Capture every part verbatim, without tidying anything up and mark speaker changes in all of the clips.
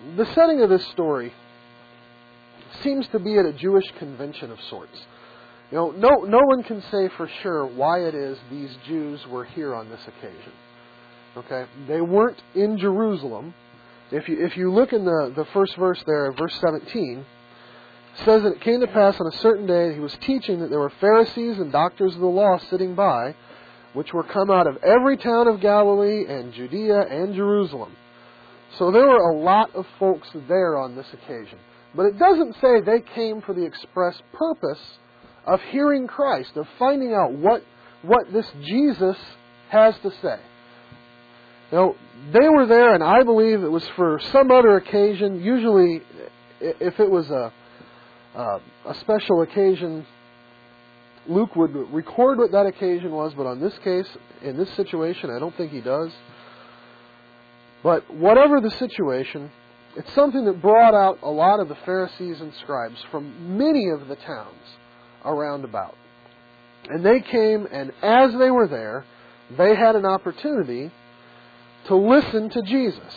Speaker 1: the setting of this story seems to be at a Jewish convention of sorts. You know, no, no one can say for sure why it is these Jews were here on this occasion. Okay, they weren't in Jerusalem. If you if you look in the, the first verse there, verse seventeen, it says that it came to pass on a certain day that he was teaching that there were Pharisees and doctors of the law sitting by, which were come out of every town of Galilee and Judea and Jerusalem. So there were a lot of folks there on this occasion. But it doesn't say they came for the express purpose of hearing Christ, of finding out what, what this Jesus has to say. You know, they were there, and I believe it was for some other occasion. Usually, if it was a, uh, a special occasion, Luke would record what that occasion was, but on this case, in this situation, I don't think he does. But whatever the situation, it's something that brought out a lot of the Pharisees and scribes from many of the towns around about. And they came, and as they were there, they had an opportunity to listen to Jesus.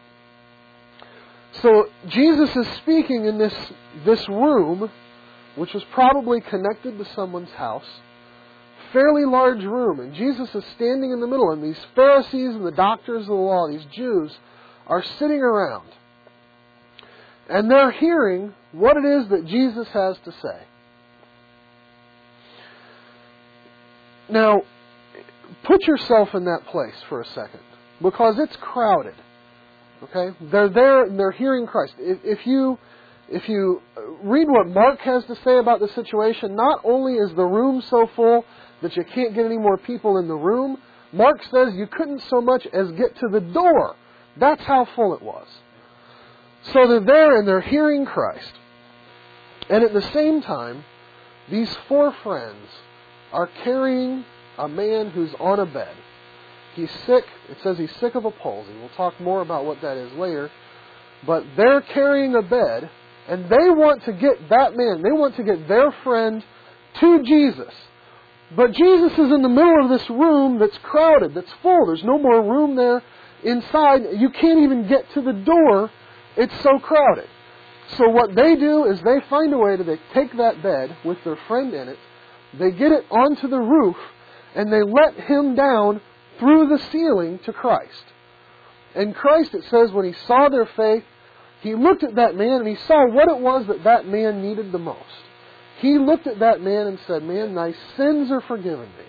Speaker 1: So Jesus is speaking in this, this room, which was probably connected to someone's house, fairly large room, and Jesus is standing in the middle, and these Pharisees and the doctors of the law, these Jews, are sitting around. And they're hearing what it is that Jesus has to say. Now, put yourself in that place for a second, because it's crowded. Okay? They're there and they're hearing Christ. If, if you if you read what Mark has to say about the situation, not only is the room so full that you can't get any more people in the room, Mark says you couldn't so much as get to the door. That's how full it was. So they're there and they're hearing Christ. And at the same time, these four friends are carrying a man who's on a bed. He's sick. It says he's sick of a palsy. We'll talk more about what that is later. But they're carrying a bed, and they want to get that man, they want to get their friend to Jesus. But Jesus is in the middle of this room that's crowded, that's full. There's no more room there inside. You can't even get to the door. It's so crowded. So what they do is they find a way to they take that bed with their friend in it, they get it onto the roof, and they let him down through the ceiling to Christ. And Christ, it says, when he saw their faith, he looked at that man and he saw what it was that that man needed the most. He looked at that man and said, "Man, thy sins are forgiven thee."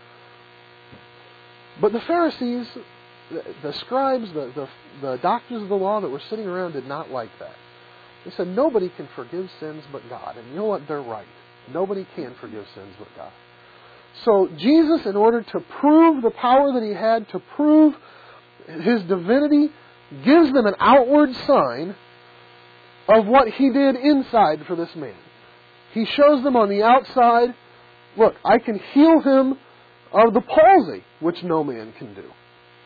Speaker 1: But the Pharisees, the, the scribes, the, the, the doctors of the law that were sitting around did not like that. They said, nobody can forgive sins but God. And you know what? They're right. Nobody can forgive sins but God. So Jesus, in order to prove the power that he had, to prove his divinity, gives them an outward sign of what he did inside for this man. He shows them on the outside, look, I can heal him of the palsy, which no man can do.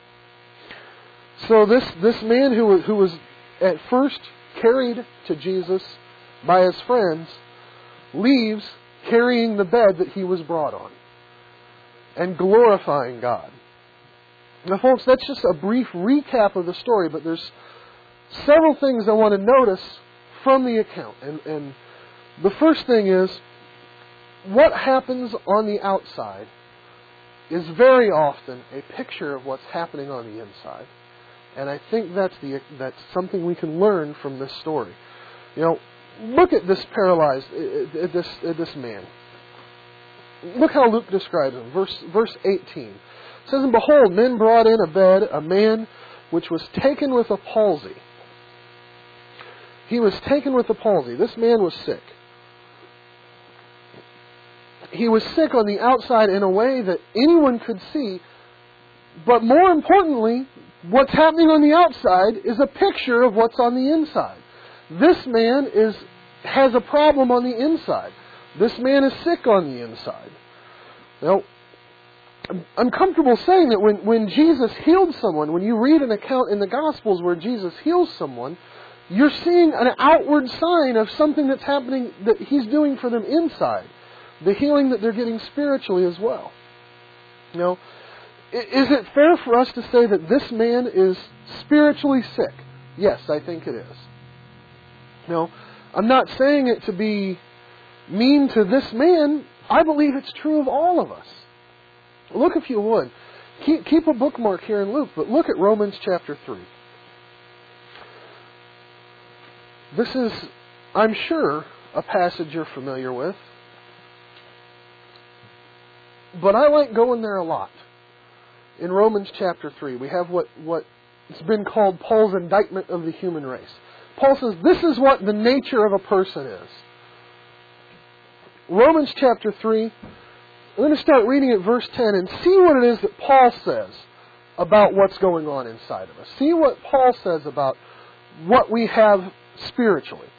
Speaker 1: So this, this man who was, who was at first carried to Jesus by his friends leaves carrying the bed that he was brought on and glorifying God. Now, folks, that's just a brief recap of the story, but there's several things I want to notice from the account. And, and the first thing is, what happens on the outside is very often a picture of what's happening on the inside. And I think that's the that's something we can learn from this story. You know, look at this paralyzed, at this, at this man. Look how Luke describes him. Verse, verse eighteen. It says, "And behold, men brought in a bed a man which was taken with a palsy." He was taken with a palsy. This man was sick. He was sick on the outside in a way that anyone could see. But more importantly, what's happening on the outside is a picture of what's on the inside. This man is has a problem on the inside. This man is sick on the inside. Now, I'm comfortable saying that when, when Jesus healed someone, when you read an account in the Gospels where Jesus heals someone, you're seeing an outward sign of something that's happening that he's doing for them inside. The healing that they're getting spiritually as well. You know, is it fair for us to say that this man is spiritually sick? Yes, I think it is. No, I'm not saying it to be mean to this man. I believe it's true of all of us. Look, if you would. Keep, keep a bookmark here in Luke, but look at Romans chapter three. This is, I'm sure, a passage you're familiar with. But I like going there a lot. In Romans chapter three, we have what, what has been called Paul's indictment of the human race. Paul says this is what the nature of a person is. Romans chapter three, I'm going to start reading at verse ten and see what it is that Paul says about what's going on inside of us. See what Paul says about what we have spiritually.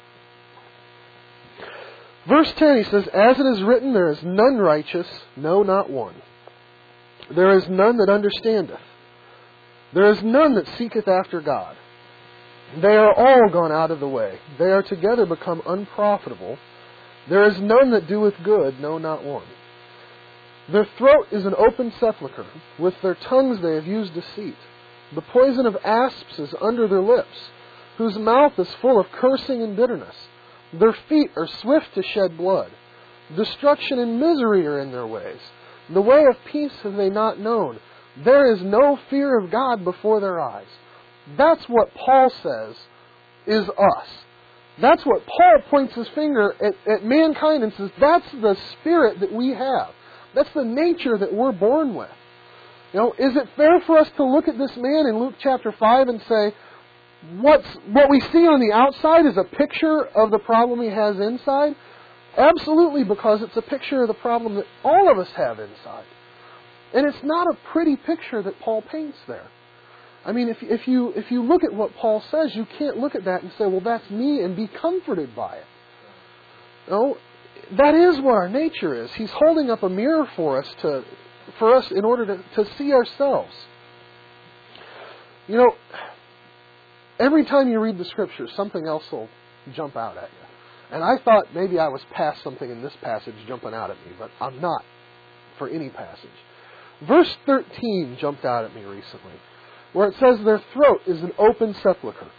Speaker 1: Verse ten, he says, "As it is written, there is none righteous, no, not one. There is none that understandeth. There is none that seeketh after God. They are all gone out of the way. They are together become unprofitable. There is none that doeth good, no, not one. Their throat is an open sepulchre. With their tongues they have used deceit. The poison of asps is under their lips, whose mouth is full of cursing and bitterness. Their feet are swift to shed blood. Destruction and misery are in their ways. The way of peace have they not known. There is no fear of God before their eyes." That's what Paul says is us. That's what Paul points his finger at, at mankind and says, that's the spirit that we have. That's the nature that we're born with. You know, is it fair for us to look at this man in Luke chapter five and say, what's, what we see on the outside is a picture of the problem he has inside? Absolutely, because it's a picture of the problem that all of us have inside. And it's not a pretty picture that Paul paints there. I mean, if, if you if you look at what Paul says, you can't look at that and say, well, that's me, and be comforted by it. No, that is what our nature is. He's holding up a mirror for us to for us in order to, to see ourselves. You know, every time you read the Scriptures, something else will jump out at you. And I thought maybe I was past something in this passage jumping out at me, but I'm not for any passage. Verse thirteen jumped out at me recently, where it says their throat is an open sepulchre.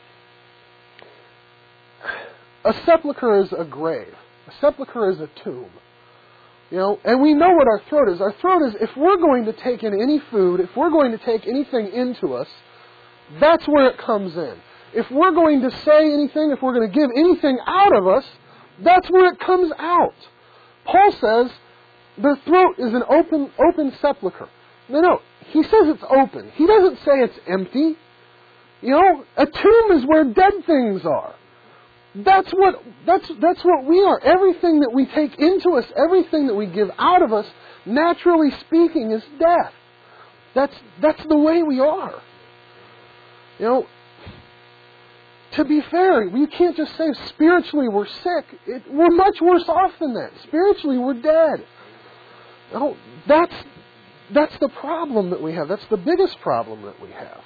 Speaker 1: A sepulchre is a grave. A sepulchre is a tomb. You know, and we know what our throat is. Our throat is, if we're going to take in any food, if we're going to take anything into us, that's where it comes in. If we're going to say anything, if we're going to give anything out of us, that's where it comes out. Paul says their throat is an open, open sepulchre. No, no. He says it's open. He doesn't say it's empty. You know, a tomb is where dead things are. That's what that's that's what we are. Everything that we take into us, everything that we give out of us, naturally speaking, is death. That's that's the way we are. You know, to be fair, you can't just say spiritually we're sick. It, we're much worse off than that. Spiritually, we're dead. No, that's That's the problem that we have. That's the biggest problem that we have.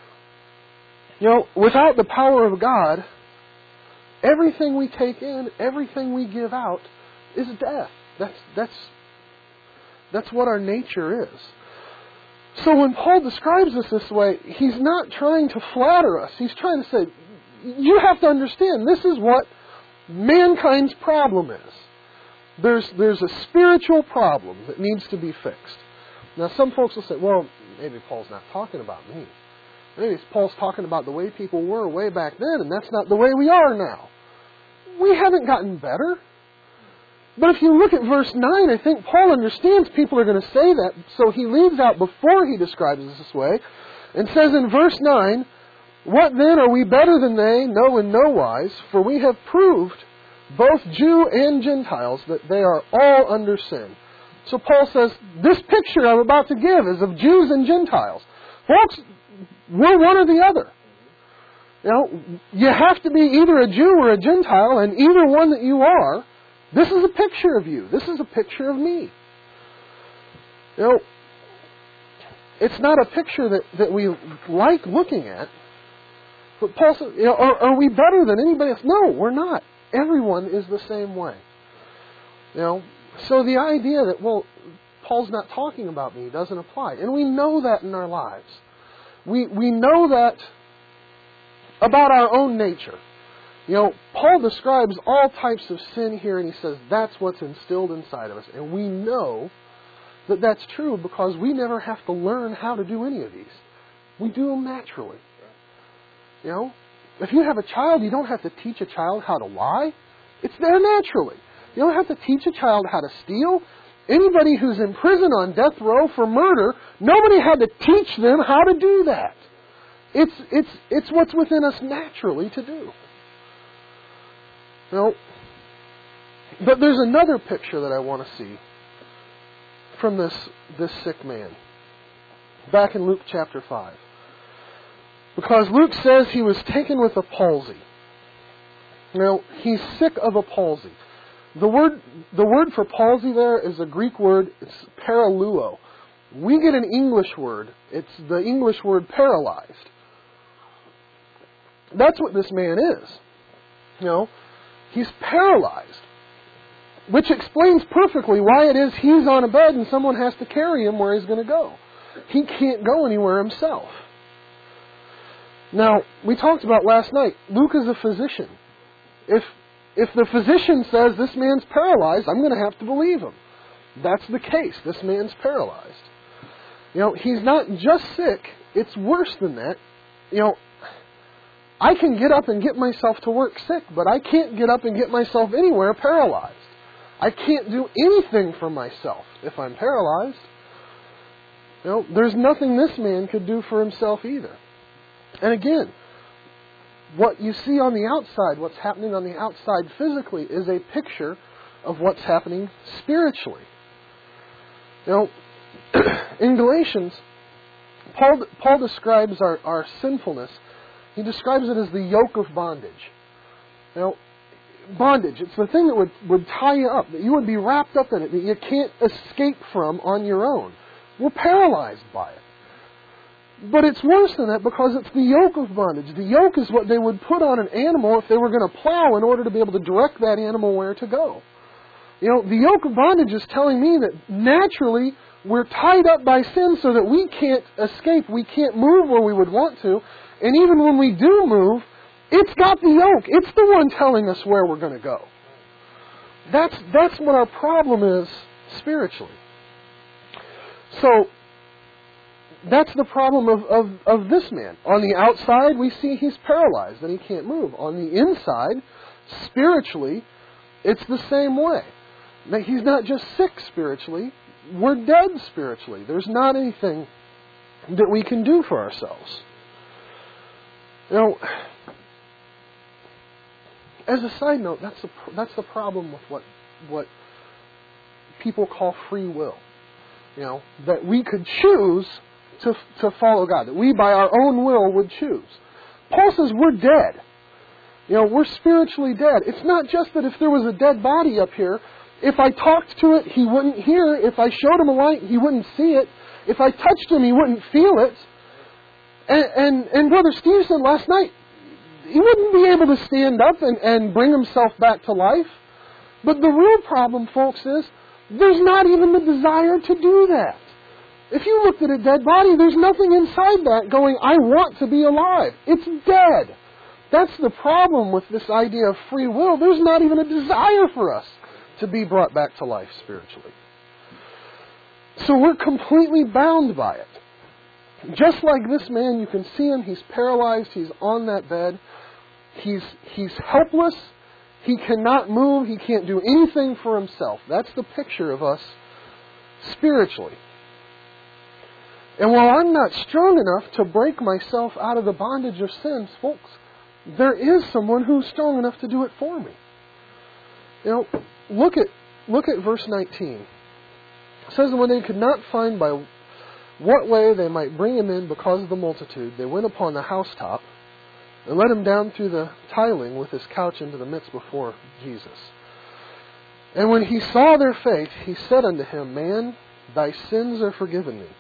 Speaker 1: You know, without the power of God, everything we take in, everything we give out is death. That's that's that's what our nature is. So when Paul describes us this way, he's not trying to flatter us. He's trying to say, you have to understand, this is what mankind's problem is. There's there's a spiritual problem that needs to be fixed. Now, some folks will say, well, maybe Paul's not talking about me. Maybe Paul's talking about the way people were way back then, and that's not the way we are now. We haven't gotten better. But if you look at verse nine, I think Paul understands people are going to say that, so he leaves out before he describes us this way, and says in verse nine, "What then, are we better than they? No, in no wise, for we have proved, both Jew and Gentiles, that they are all under sin." So Paul says, this picture I'm about to give is of Jews and Gentiles. Folks, we're one or the other. You know, you have to be either a Jew or a Gentile, and either one that you are, this is a picture of you. This is a picture of me. You know, it's not a picture that, that we like looking at. But Paul says, you know, are, are we better than anybody else? No, we're not. Everyone is the same way. You know, so the idea that, well, Paul's not talking about me doesn't apply. And we know that in our lives. We we know that about our own nature. You know, Paul describes all types of sin here, and he says that's what's instilled inside of us. And we know that that's true because we never have to learn how to do any of these. We do them naturally. You know, if you have a child, you don't have to teach a child how to lie. It's there naturally. You don't have to teach a child how to steal. Anybody who's in prison on death row for murder, nobody had to teach them how to do that. It's it's it's what's within us naturally to do. You know, but there's another picture that I want to see from this this sick man. Back in Luke chapter five. Because Luke says he was taken with a palsy. Now, he's sick of a palsy. The word the word for palsy there is a Greek word, it's paraluo. We get an English word. It's the English word paralyzed. That's what this man is. You know, he's paralyzed. Which explains perfectly why it is he's on a bed and someone has to carry him where he's going to go. He can't go anywhere himself. Now, we talked about last night, Luke is a physician. If if the physician says this man's paralyzed, I'm going to have to believe him. That's the case. This man's paralyzed. You know, he's not just sick, it's worse than that. You know, I can get up and get myself to work sick, but I can't get up and get myself anywhere paralyzed. I can't do anything for myself if I'm paralyzed. You know, there's nothing this man could do for himself either. And again, what you see on the outside, what's happening on the outside physically, is a picture of what's happening spiritually. You know, in Galatians, Paul, Paul describes our, our sinfulness. He describes it as the yoke of bondage. You know, bondage, it's the thing that would, would tie you up, that you would be wrapped up in it, that you can't escape from on your own. We're paralyzed by it. But it's worse than that because it's the yoke of bondage. The yoke is what they would put on an animal if they were going to plow in order to be able to direct that animal where to go. You know, the yoke of bondage is telling me that naturally we're tied up by sin so that we can't escape. We can't move where we would want to. And even when we do move, it's got the yoke. It's the one telling us where we're going to go. That's, that's what our problem is spiritually. So, that's the problem of, of, of this man. On the outside, we see he's paralyzed and he can't move. On the inside, spiritually, it's the same way. Now, he's not just sick spiritually, we're dead spiritually. There's not anything that we can do for ourselves. You know, as a side note, that's the, that's the problem with what what people call free will. You know, that we could choose to to follow God, that we by our own will would choose. Paul says we're dead. You know, we're spiritually dead. It's not just that if there was a dead body up here, if I talked to it, he wouldn't hear. If I showed him a light, he wouldn't see it. If I touched him, he wouldn't feel it. And, and, and Brother Steve said last night, he wouldn't be able to stand up and, and bring himself back to life. But the real problem, folks, is there's not even the desire to do that. If you looked at a dead body, there's nothing inside that going, I want to be alive. It's dead. That's the problem with this idea of free will. There's not even a desire for us to be brought back to life spiritually. So we're completely bound by it. Just like this man, you can see him, he's paralyzed, he's on that bed. He's, he's helpless. He cannot move. He can't do anything for himself. That's the picture of us spiritually. And while I'm not strong enough to break myself out of the bondage of sins, folks, there is someone who's strong enough to do it for me. You know, look at look at verse nineteen. It says, when they could not find by what way they might bring him in because of the multitude, they went upon the housetop and let him down through the tiling with his couch into the midst before Jesus. And when he saw their faith, he said unto him, Man, thy sins are forgiven thee.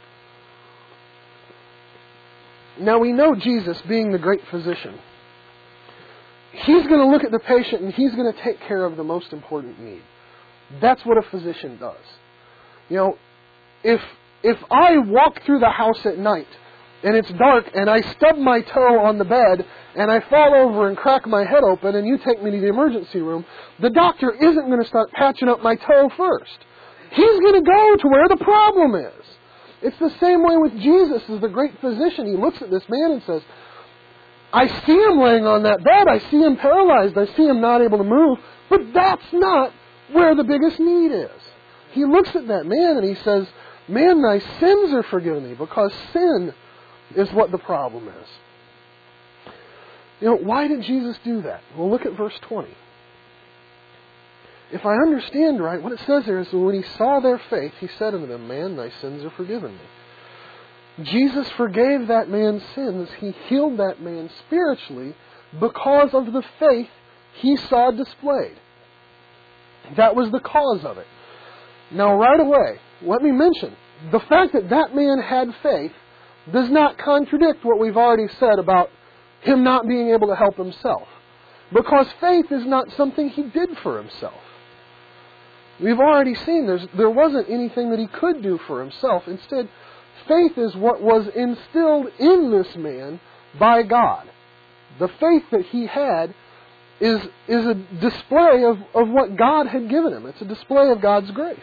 Speaker 1: Now we know Jesus, being the great physician, he's going to look at the patient and he's going to take care of the most important need. That's what a physician does. You know, if if I walk through the house at night and it's dark, and I stub my toe on the bed, and I fall over and crack my head open, and you take me to the emergency room, the doctor isn't going to start patching up my toe first. He's going to go to where the problem is. It's the same way with Jesus as the great physician. He looks at this man and says, I see him laying on that bed. I see him paralyzed. I see him not able to move. But that's not where the biggest need is. He looks at that man and he says, man, thy sins are forgiven thee, because sin is what the problem is. You know, why did Jesus do that? Well, look at verse twenty. If I understand right, what it says there is that when he saw their faith, he said unto them, man, thy sins are forgiven thee. Jesus forgave that man's sins. He healed that man spiritually because of the faith he saw displayed. That was the cause of it. Now, right away, let me mention, the fact that that man had faith does not contradict what we've already said about him not being able to help himself. Because faith is not something he did for himself. We've already seen there's, there wasn't anything that he could do for himself. Instead, faith is what was instilled in this man by God. The faith that he had is, is a display of, of what God had given him. It's a display of God's grace.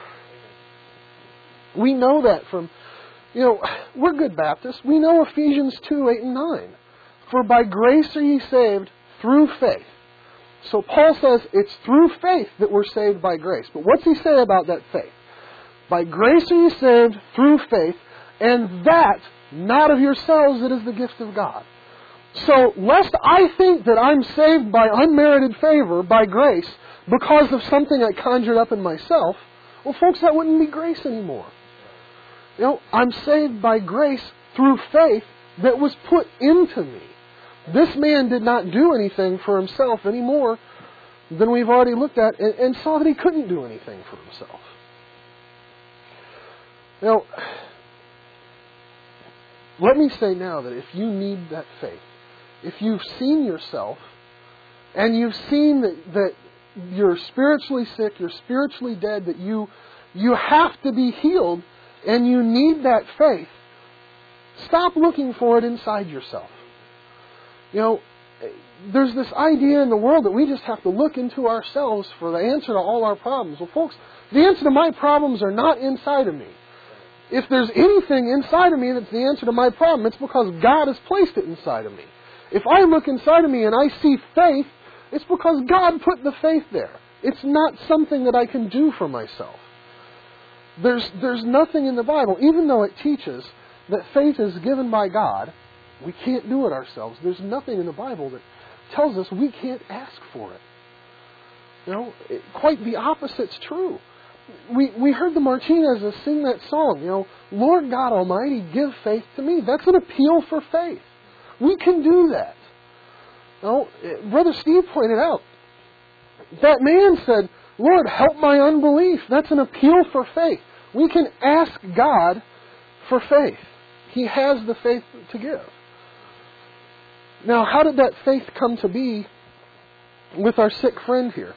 Speaker 1: We know that from, you know, we're good Baptists. We know Ephesians two, eight, and nine. For by grace are ye saved through faith. So Paul says it's through faith that we're saved by grace. But what's he say about that faith? By grace are ye saved through faith, and that not of yourselves, it is the gift of God. So lest I think that I'm saved by unmerited favor, by grace, because of something I conjured up in myself, well, folks, that wouldn't be grace anymore. You know, I'm saved by grace through faith that was put into me. This man did not do anything for himself any more than we've already looked at, and, and saw that he couldn't do anything for himself. Now, let me say now that if you need that faith, if you've seen yourself, and you've seen that, that you're spiritually sick, you're spiritually dead, that you, you have to be healed, and you need that faith, stop looking for it inside yourself. You know, there's this idea in the world that we just have to look into ourselves for the answer to all our problems. Well, folks, the answer to my problems are not inside of me. If there's anything inside of me that's the answer to my problem, it's because God has placed it inside of me. If I look inside of me and I see faith, it's because God put the faith there. It's not something that I can do for myself. There's, there's nothing in the Bible, even though it teaches that faith is given by God, we can't do it ourselves. There's nothing in the Bible that tells us we can't ask for it. You know, it, quite the opposite's true. We we heard the Martinez's sing that song, you know, Lord God Almighty, give faith to me. That's an appeal for faith. We can do that. You know, Brother Steve pointed out, that man said, Lord, help my unbelief. That's an appeal for faith. We can ask God for faith. He has the faith to give. Now, how did that faith come to be with our sick friend here?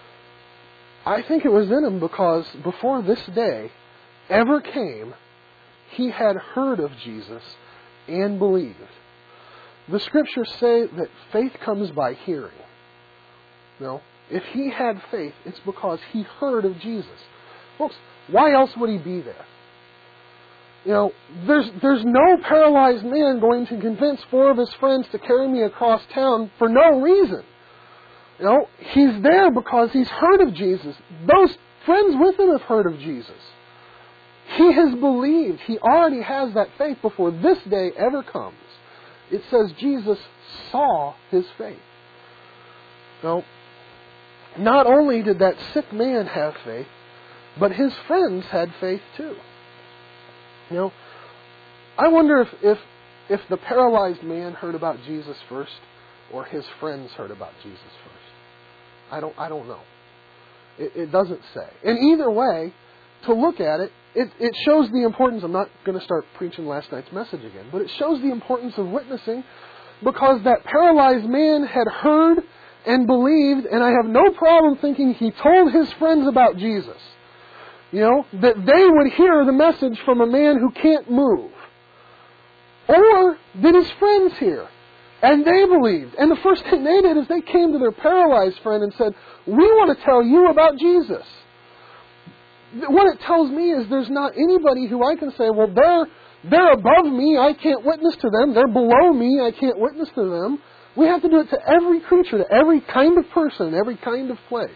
Speaker 1: I think it was in him because before this day ever came, he had heard of Jesus and believed. The Scriptures say that faith comes by hearing. No, if he had faith, it's because he heard of Jesus. Folks, why else would he be there? You know, there's there's no paralyzed man going to convince four of his friends to carry me across town for no reason. You know, he's there because he's heard of Jesus. Those friends with him have heard of Jesus. He has believed. He already has that faith before this day ever comes. It says Jesus saw his faith. Now, not only did that sick man have faith, but his friends had faith too. You know, I wonder if, if if the paralyzed man heard about Jesus first, or his friends heard about Jesus first. I don't I don't know. It, it doesn't say. And either way, to look at it, it, it shows the importance. I'm not going to start preaching last night's message again, but it shows the importance of witnessing, because that paralyzed man had heard and believed, and I have no problem thinking he told his friends about Jesus. You know, that they would hear the message from a man who can't move. Or did his friends hear? And they believed. And the first thing they did is they came to their paralyzed friend and said, we want to tell you about Jesus. What it tells me is there's not anybody who I can say, well, they're, they're above me, I can't witness to them. They're below me, I can't witness to them. We have to do it to every creature, to every kind of person, every kind of place.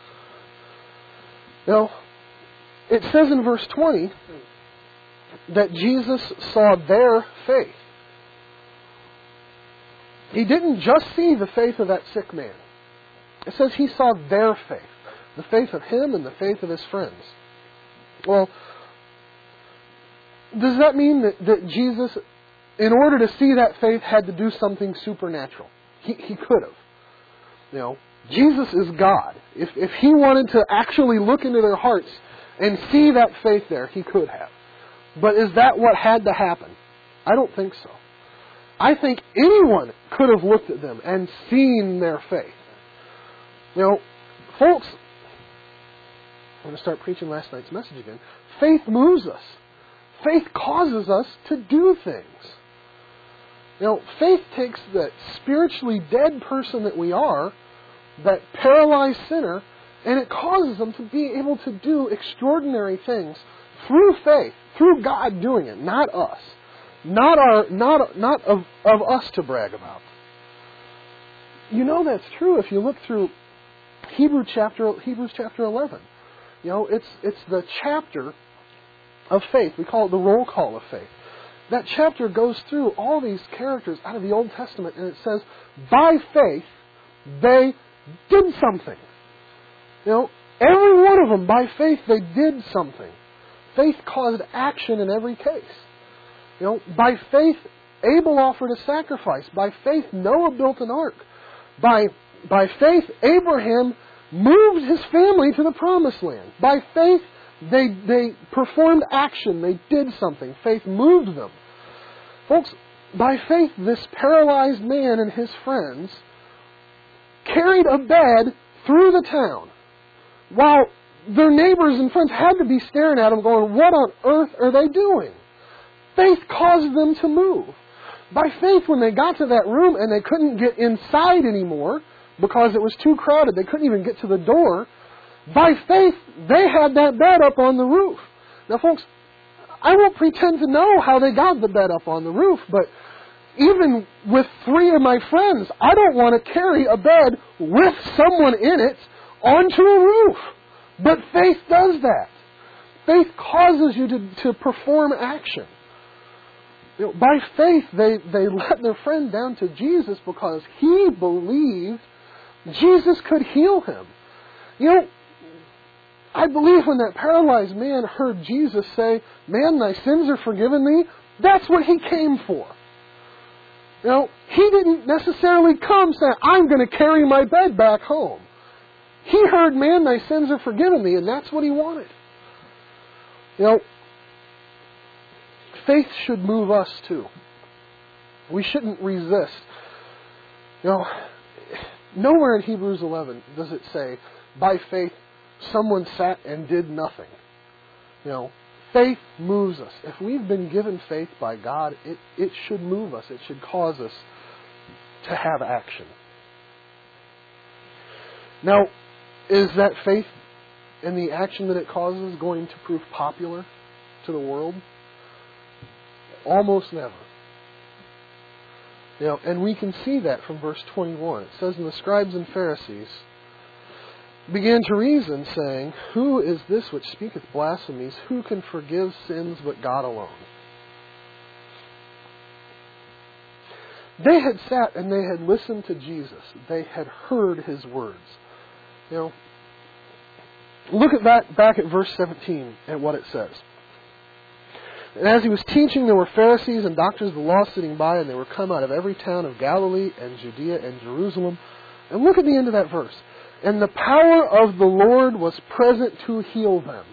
Speaker 1: Now, it says in verse twenty that Jesus saw their faith. He didn't just see the faith of that sick man. It says he saw their faith. The faith of him and the faith of his friends. Well, does that mean that, that Jesus, in order to see that faith, had to do something supernatural? He, he could have. You know, Jesus is God. If, if he wanted to actually look into their hearts and see that faith there, he could have. But is that what had to happen? I don't think so. I think anyone could have looked at them and seen their faith. You know, folks, I'm going to start preaching last night's message again. Faith moves us. Faith causes us to do things. You know, faith takes that spiritually dead person that we are, that paralyzed sinner, and it causes them to be able to do extraordinary things through faith, through God doing it, not us. Not our, not, not of, of us to brag about. You know that's true if you look through Hebrew chapter, Hebrews chapter eleven. You know, it's it's the chapter of faith. We call it the roll call of faith. That chapter goes through all these characters out of the Old Testament, and it says, by faith, they did something. You know, every one of them, by faith, they did something. Faith caused action in every case. You know, by faith, Abel offered a sacrifice. By faith, Noah built an ark. By, by faith, Abraham moved his family to the promised land. By faith, they, they performed action. They did something. Faith moved them. Folks, by faith, this paralyzed man and his friends carried a bed through the town while their neighbors and friends had to be staring at them going, what on earth are they doing? Faith caused them to move. By faith, when they got to that room and they couldn't get inside anymore because it was too crowded, they couldn't even get to the door, by faith, they had that bed up on the roof. Now, folks, I won't pretend to know how they got the bed up on the roof, but even with three of my friends, I don't want to carry a bed with someone in it onto a roof. But faith does that. Faith causes you to, to perform action. You know, by faith, they, they let their friend down to Jesus because he believed Jesus could heal him. You know, I believe when that paralyzed man heard Jesus say, man, thy sins are forgiven thee, that's what he came for. You know, he didn't necessarily come saying, I'm going to carry my bed back home. He heard, man, thy sins are forgiven thee, and that's what he wanted. You know, faith should move us too. We shouldn't resist. You know, nowhere in Hebrews eleven does it say, by faith, someone sat and did nothing. You know, faith moves us. If we've been given faith by God, it, it should move us. It should cause us to have action. Now, is that faith and the action that it causes going to prove popular to the world? Almost never. You know, and we can see that from verse twenty-one. It says, and the scribes and Pharisees began to reason, saying, who is this which speaketh blasphemies? Who can forgive sins but God alone? They had sat and they had listened to Jesus. They had heard his words. You know, look at that back at verse seventeen and what it says. And as he was teaching, there were Pharisees and doctors of the law sitting by, and they were come out of every town of Galilee and Judea and Jerusalem. And look at the end of that verse. And the power of the Lord was present to heal them.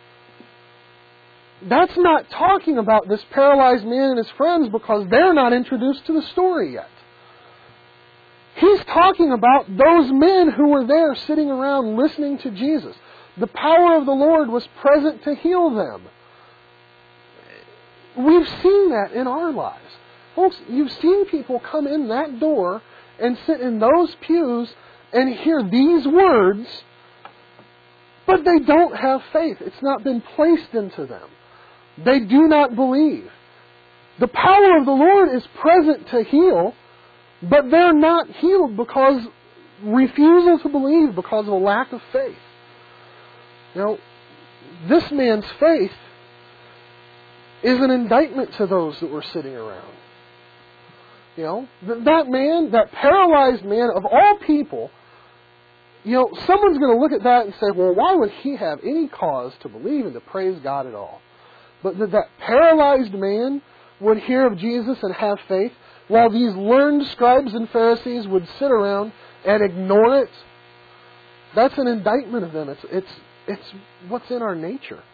Speaker 1: That's not talking about this paralyzed man and his friends because they're not introduced to the story yet. He's talking about those men who were there sitting around listening to Jesus. The power of the Lord was present to heal them. We've seen that in our lives. Folks, you've seen people come in that door and sit in those pews and hear these words, but they don't have faith. It's not been placed into them. They do not believe. The power of the Lord is present to heal, but they're not healed because refusal to believe, because of a lack of faith. Now, this man's faith is an indictment to those that were sitting around. You know, th- that man, that paralyzed man of all people, you know, someone's going to look at that and say, well, why would he have any cause to believe and to praise God at all? But that that paralyzed man would hear of Jesus and have faith, while these learned scribes and Pharisees would sit around and ignore it, that's an indictment of them. It's, it's, it's what's in our nature.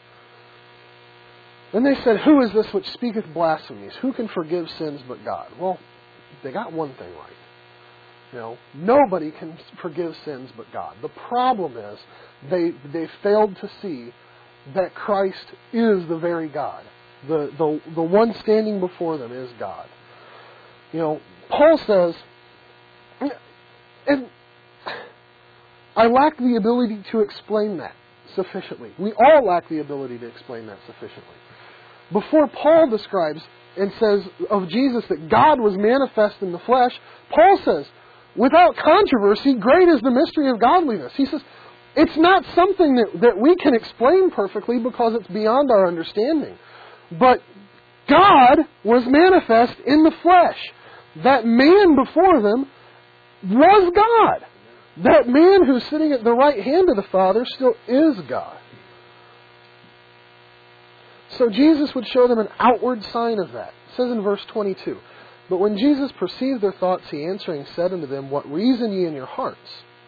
Speaker 1: Then they said, who is this which speaketh blasphemies? Who can forgive sins but God? Well, they got one thing right. You know, nobody can forgive sins but God. The problem is they they failed to see that Christ is the very God. The, the, the one standing before them is God. You know, Paul says, and I lack the ability to explain that sufficiently. We all lack the ability to explain that sufficiently. Before Paul describes and says of Jesus that God was manifest in the flesh, Paul says, without controversy, great is the mystery of godliness. He says, it's not something that, that we can explain perfectly because it's beyond our understanding. But God was manifest in the flesh. That man before them was God. That man who's sitting at the right hand of the Father still is God. So Jesus would show them an outward sign of that. It says in verse twenty-two, but when Jesus perceived their thoughts, he answering said unto them, what reason ye in your hearts?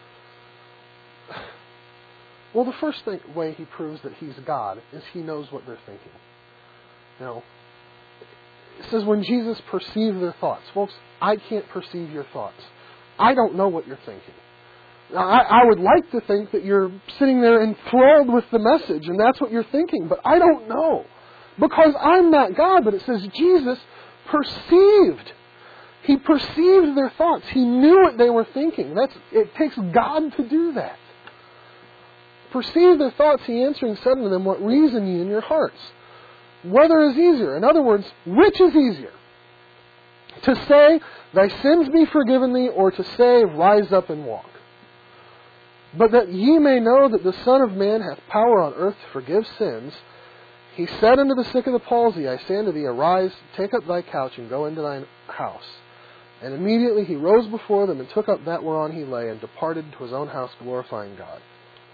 Speaker 1: Well, the first thing, way he proves that he's God is he knows what they're thinking. You know, it says when Jesus perceived their thoughts. Folks, I can't perceive your thoughts. I don't know what you're thinking. Now, I, I would like to think that you're sitting there enthralled with the message and that's what you're thinking, but I don't know. Because I'm not God, but it says Jesus perceived. He perceived their thoughts. He knew what they were thinking. That's, it takes God to do that. Perceive their thoughts, he answering said unto them, what reason ye in your hearts? Whether is easier? In other words, which is easier? To say, thy sins be forgiven thee, or to say, rise up and walk? But that ye may know that the Son of Man hath power on earth to forgive sins, he said unto the sick of the palsy, I say unto thee, arise, take up thy couch, and go into thine house. And immediately he rose before them, and took up that whereon he lay, and departed to his own house, glorifying God.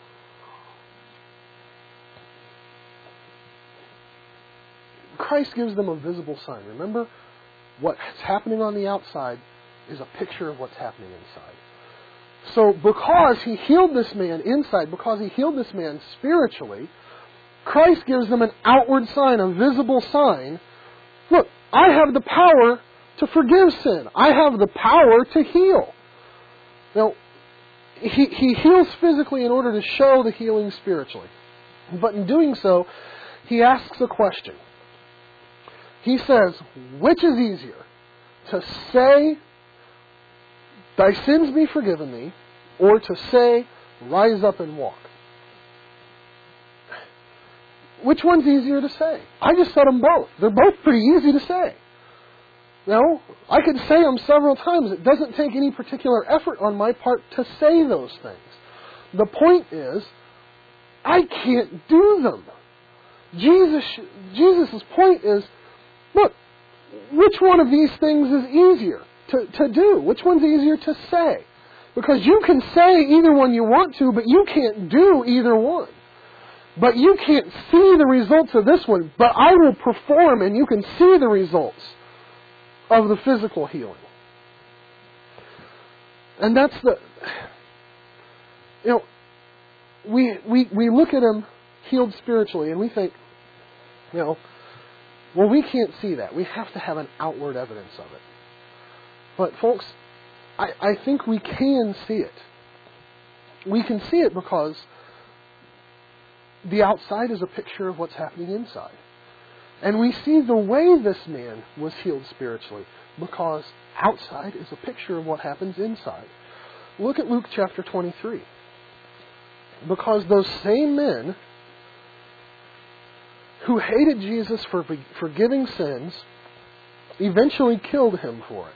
Speaker 1: Christ gives them a visible sign. Remember, what's happening on the outside is a picture of what's happening inside. So because he healed this man inside, because he healed this man spiritually, Christ gives them an outward sign, a visible sign. Look, I have the power to forgive sin. I have the power to heal. Now, he, he heals physically in order to show the healing spiritually. But in doing so, he asks a question. He says, which is easier? To say, thy sins be forgiven thee, or to say, rise up and walk? Which one's easier to say? I just said them both. They're both pretty easy to say. Now, I could say them several times. It doesn't take any particular effort on my part to say those things. The point is, I can't do them. Jesus, Jesus' point is, look, which one of these things is easier to, to do? Which one's easier to say? Because you can say either one you want to, but you can't do either one. But you can't see the results of this one, but I will perform and you can see the results of the physical healing. And that's the, you know, we, we, we look at him healed spiritually and we think, you know, well, we can't see that. We have to have an outward evidence of it. But folks, I, I think we can see it. We can see it because the outside is a picture of what's happening inside. And we see the way this man was healed spiritually, because outside is a picture of what happens inside. Look at Luke chapter twenty-three. Because those same men who hated Jesus for forgiving sins eventually killed him for it.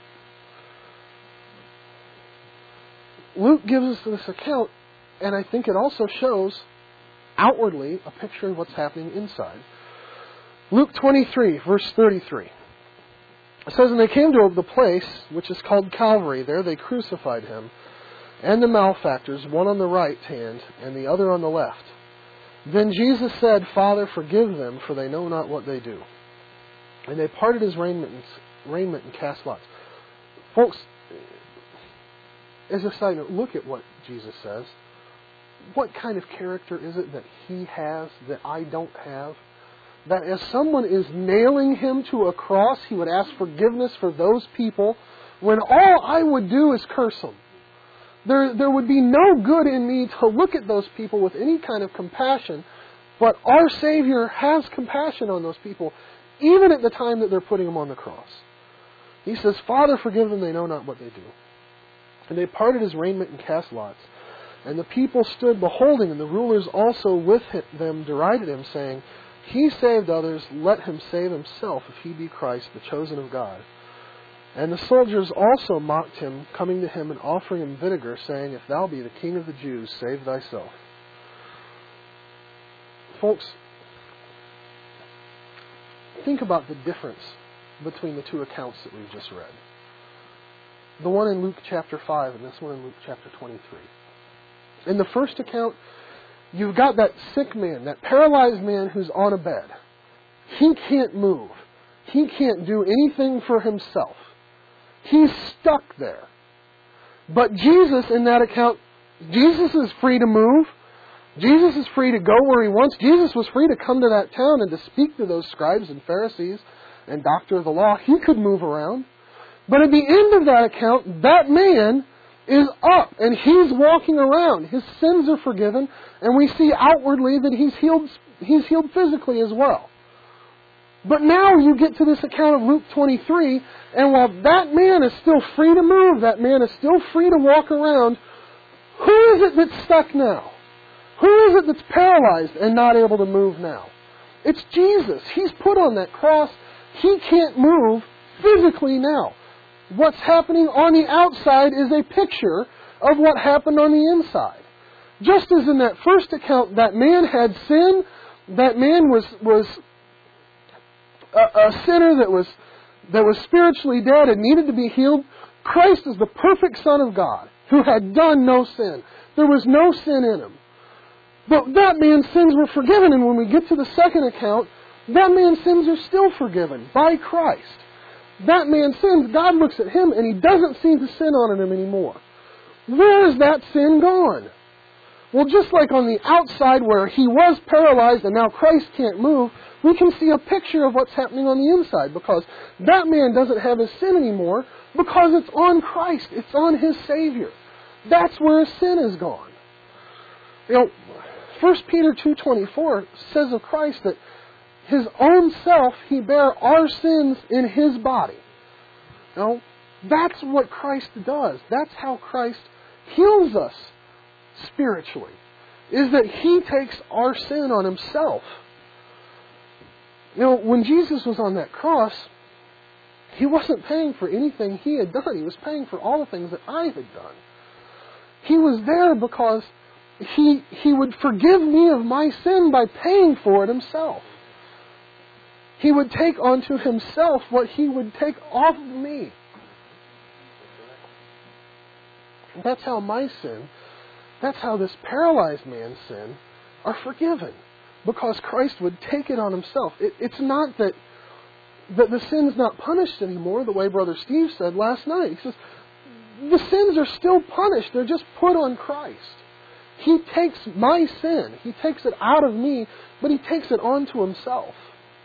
Speaker 1: Luke gives us this account, and I think it also shows outwardly a picture of what's happening inside. Luke twenty-three, verse thirty-three. It says, "And they came to the place which is called Calvary. There they crucified him and the malefactors, one on the right hand and the other on the left. Then Jesus said, Father, forgive them, for they know not what they do. And they parted his raiment and, raiment and cast lots." Folks, as a side note, look at what Jesus says. What kind of character is it that he has that I don't have? That as someone is nailing him to a cross, he would ask forgiveness for those people, when all I would do is curse them. There, there would be no good in me to look at those people with any kind of compassion, but our Savior has compassion on those people, even at the time that they're putting them on the cross. He says, Father, forgive them, they know not what they do. And they parted his raiment and cast lots. And the people stood beholding, and the rulers also with them derided him, saying, He saved others, let him save himself, if he be Christ, the chosen of God. And the soldiers also mocked him, coming to him and offering him vinegar, saying, If thou be the king of the Jews, save thyself. Folks, think about the difference between the two accounts that we've just read. The one in Luke chapter five and this one in Luke chapter twenty-three. In the first account, you've got that sick man, that paralyzed man who's on a bed. He can't move. He can't do anything for himself. He's stuck there. But Jesus, in that account, Jesus is free to move. Jesus is free to go where he wants. Jesus was free to come to that town and to speak to those scribes and Pharisees and doctor of the law. He could move around. But at the end of that account, that man is up and he's walking around. His sins are forgiven, and we see outwardly that he's healed, he's healed physically as well. But now you get to this account of Luke twenty-three, and while that man is still free to move, that man is still free to walk around, who is it that's stuck now? Who is it that's paralyzed and not able to move now? It's Jesus. He's put on that cross. He can't move physically now. What's happening on the outside is a picture of what happened on the inside. Just as in that first account, that man had sin, that man was was a, a sinner that was that was spiritually dead and needed to be healed. Christ is the perfect Son of God who had done no sin. There was no sin in him. But that man's sins were forgiven, and when we get to the second account, that man's sins are still forgiven by Christ. That man sins, God looks at him and he doesn't see the sin on him anymore. Where is that sin gone? Well, just like on the outside where he was paralyzed and now Christ can't move, we can see a picture of what's happening on the inside, because that man doesn't have his sin anymore because it's on Christ. It's on his Savior. That's where his sin is gone. You know, First Peter two twenty-four says of Christ that his own self, he bare our sins in his body. You know, that's what Christ does. That's how Christ heals us spiritually, is that he takes our sin on himself. You know, when Jesus was on that cross, he wasn't paying for anything he had done. He was paying for all the things that I had done. He was there because he, he would forgive me of my sin by paying for it himself. He would take onto himself what he would take off of me. That's how my sin, that's how this paralyzed man's sin are forgiven. Because Christ would take it on himself. It, it's not that, that the sin's not punished anymore, the way Brother Steve said last night. He says, the sins are still punished. They're just put on Christ. He takes my sin. He takes it out of me, but he takes it onto himself.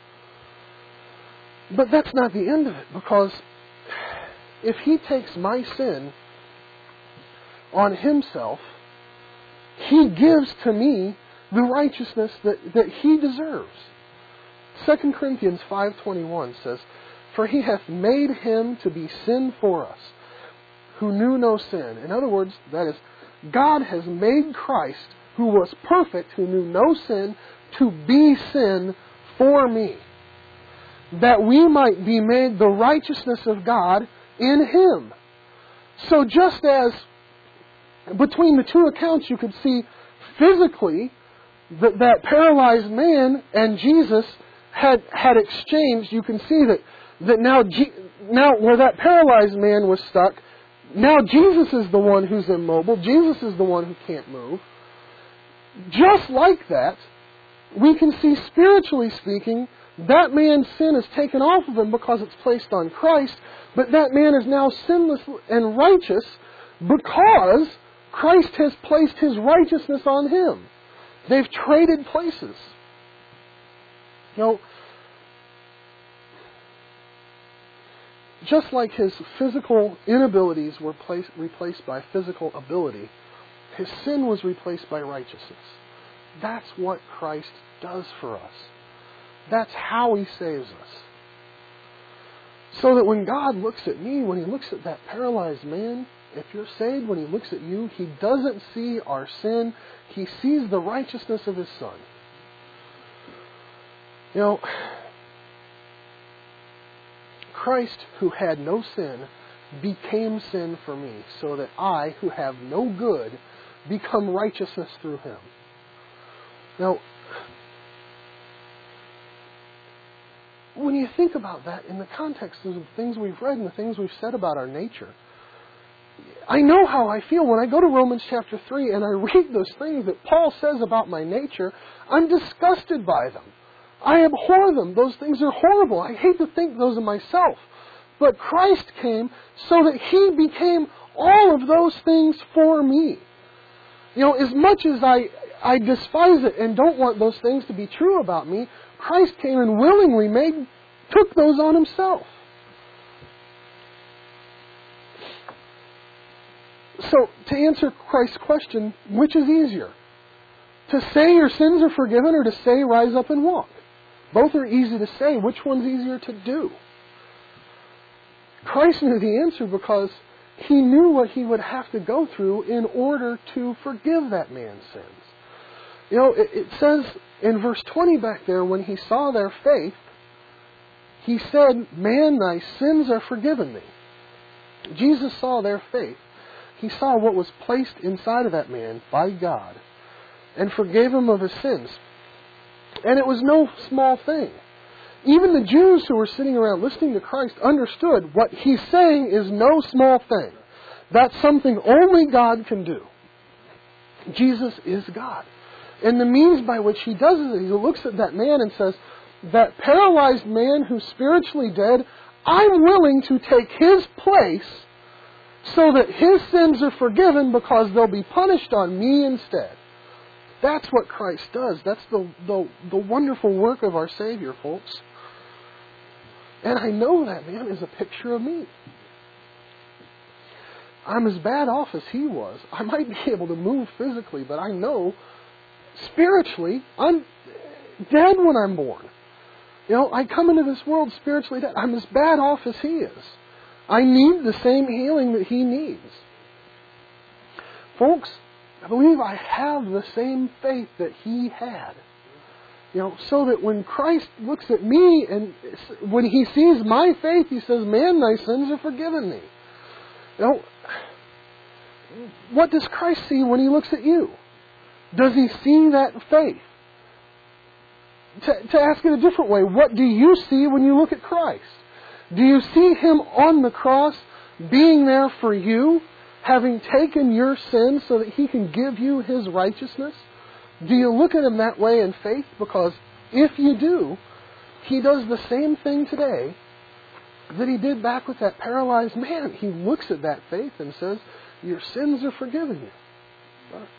Speaker 1: But that's not the end of it, because if he takes my sin on himself, he gives to me the righteousness that, that he deserves. Second Corinthians five twenty-one says, "For he hath made him to be sin for us, who knew no sin." In other words, that is, God has made Christ, who was perfect, who knew no sin, to be sin for me, that we might be made the righteousness of God in him. So just as between the two accounts you could see physically that that paralyzed man and Jesus had had exchanged, you can see that, that now, now where that paralyzed man was stuck, now Jesus is the one who's immobile. Jesus is the one who can't move. Just like that, we can see spiritually speaking, that man's sin is taken off of him because it's placed on Christ, but that man is now sinless and righteous because Christ has placed his righteousness on him. They've traded places. You know, just like his physical inabilities were placed, replaced by physical ability, his sin was replaced by righteousness. That's what Christ does for us. That's how he saves us. So that when God looks at me, when he looks at that paralyzed man, if you're saved, when he looks at you, he doesn't see our sin. He sees the righteousness of his Son. You know, Christ, who had no sin, became sin for me, so that I, who have no good, become righteousness through him. Now, when you think about that in the context of the things we've read and the things we've said about our nature, I know how I feel when I go to Romans chapter three and I read those things that Paul says about my nature. I'm disgusted by them. I abhor them. Those things are horrible. I hate to think those of myself. But Christ came so that he became all of those things for me. You know, as much as I, I despise it and don't want those things to be true about me, Christ came and willingly made, took those on himself. So, to answer Christ's question, which is easier? To say your sins are forgiven or to say rise up and walk? Both are easy to say. Which one's easier to do? Christ knew the answer because he knew what he would have to go through in order to forgive that man's sins. You know, it, it says in verse twenty back there, when he saw their faith, he said, "Man, thy sins are forgiven thee." Jesus saw their faith. He saw what was placed inside of that man by God and forgave him of his sins. And it was no small thing. Even the Jews who were sitting around listening to Christ understood what he's saying is no small thing. That's something only God can do. Jesus is God. And the means by which he does it, he looks at that man and says, that paralyzed man who's spiritually dead, I'm willing to take his place so that his sins are forgiven because they'll be punished on me instead. That's what Christ does. That's the, the, the wonderful work of our Savior, folks. And I know that man is a picture of me. I'm as bad off as he was. I might be able to move physically, but I know spiritually I'm dead when I'm born. You know, I come into this world spiritually dead. I'm as bad off as he is. I need the same healing that he needs. Folks, I believe I have the same faith that he had. You know, so that when Christ looks at me and when he sees my faith, he says, "Man, thy sins are forgiven thee." You know, what does Christ see when he looks at you? Does he see that faith? To, to ask it a different way, what do you see when you look at Christ? Do you see him on the cross being there for you, having taken your sins so that he can give you his righteousness? Do you look at him that way in faith? Because if you do, he does the same thing today that he did back with that paralyzed man. He looks at that faith and says, your sins are forgiven you.